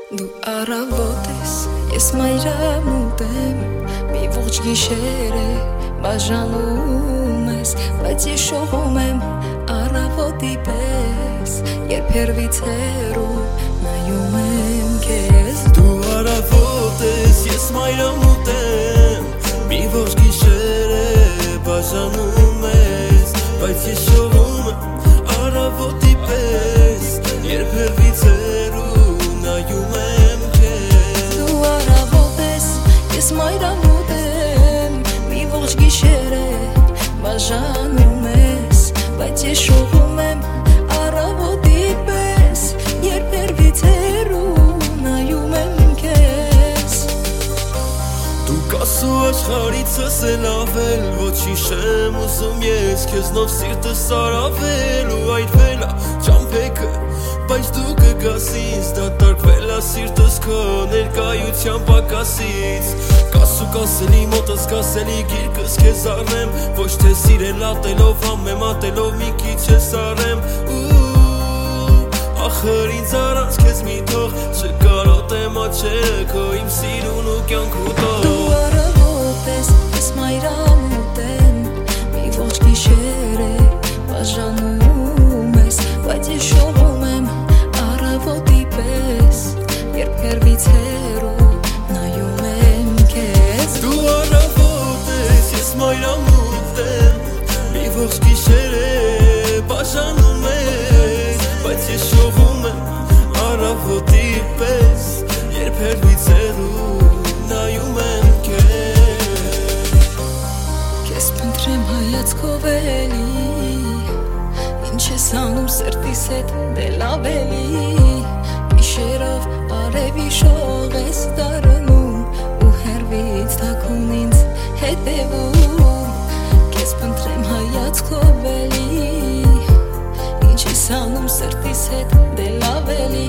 Դու առավոտ ես, ես մայրամուտ եմ, մի ողջ գիշեր է բաժանում ես, բայց ես շողում եմ առավոտի պես, երբ հեռվից հեռու նայում եմ քեզ։ Դու առավոտ ես, ես մայրամուտ եմ, մի ողջ գիշեր է բաժանում ես, բայց ես շողում եմ առավոտի պես, երբ հեռվից հեռու նայում եմ քեզ։ Դու առավոտ ես, ես մայրամուտ եմ, մի ողջ գիշեր է բաժանում ես, բայց ես շողում եմ առավոտի պես, երբ հեռվից հեռու նայում եմ քեզ։ Դու կասու աշխարհիցս էլ ավել, ոչինչ չեմ ուզում ես, քեզնով սիրտս արավել ու այրվել ա ճամփեքը, բայց դու կգաս ինձ, դատարկվել ա սիրտս քո ներկայության պակասից։ Կասու կասելի մոտս կասելի գիրկս քեզ առնեմ, ոչ թե սիրել ատելով համեմատելով մի քիչ ես առեմ, ախր ինձ առանց քեզ մի թող չկարոտեմ աչերը քո իմ սիրուն ու կյանքու տող։ Դու առավոտ ես, ես մայրամուտ եմ, մի ողջ գիշեր է բաժանում ես, բայց ես շողում եմ առավոտի պես, երբ հեռվից հեռու նայում եմ քեզ։ Դու առավոտ ես, ես մայրամուտ եմ, մի ողջ գիշեր է բաժանում ես, բայց ես շողում եմ առավոտի պես, երբ հեռվից հեռու նայում եմ քեզ։ Քեզ փնտրեմ հայացքով էլի, ինչ ես անում սրտիս հետ դե լավ էլի, գիշերով արևի շող ես դառնում ու հեռվից թաքուն ինձ հետևում։ Քեզ փնտրեմ հայացքով էլի, ինչ ես անում սրտիս հետ դե լավ էլի,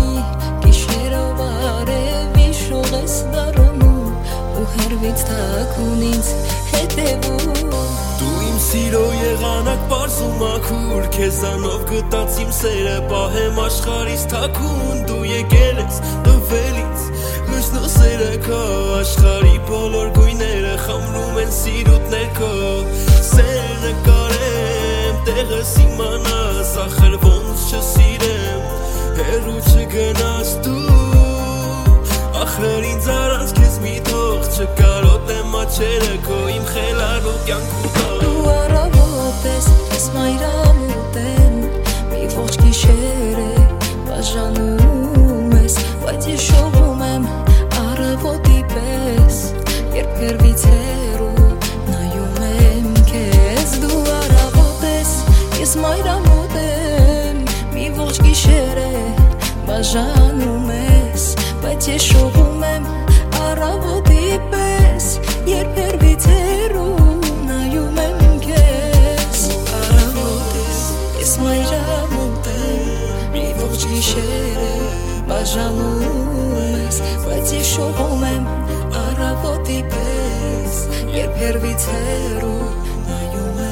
գիշերով արևի շող ես դառնում ու հեռվից թաքուն ինձ հետևում։ Դու իմ սիրո եղանակ պարզ ու մաքուր, քեզանով գտած իմ սերը պահեմ աշխարհիս թաքուն, դու եկել ես տվել ինձ լույսն ու սերը քո, աշխարհի բոլոր գույները խմրում են սիրուտ ներքո, սեր նկարեմ տեղս իմանաս, ախր ոնց չսիրեմ, հեռու չգնաս դու, ախր ինձ առանց քեզ մի թող չկարոտեմ աչերը քո իմ խելառ ու կյանքու տող։ Դու առավոտ ես, ես մայրամուտ եմ, մի ողջ գիշեր է բաժանում ես, բայց ես շողում եմ առավոտի պես, երբ հեռվից հեռու նայում եմ քեզ։ Դու առավոտ ես, ես մայրամուտ եմ, մի ողջ գիշեր է բաժանում ես, բայց ես շողում եմ առավոտի պես, երբ հեռվից հեռու նայում եմ քեզ։ Առավոտ ես, ես մայրամուտ եմ, մի ողջ գիշեր է բաժանում ես, բայց ես շողում եմ առավոտի պես, երբ հեռվից հեռու նայում եմ